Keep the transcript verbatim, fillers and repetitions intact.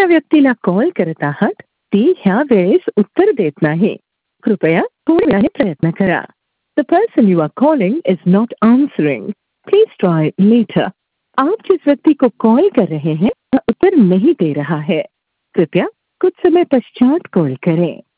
व्यक्तीला कॉल करत आहात ती ह्या वेळेस उत्तर देत नाही. कृपया थोड्या वेळाने प्रयत्न करा. The person you are calling is not answering. Please try later. आप जिस व्यक्ति को कॉल कर रहे हैं वह उत्तर नहीं दे रहा है. कृपया कुछ समय पश्चात कॉल करें.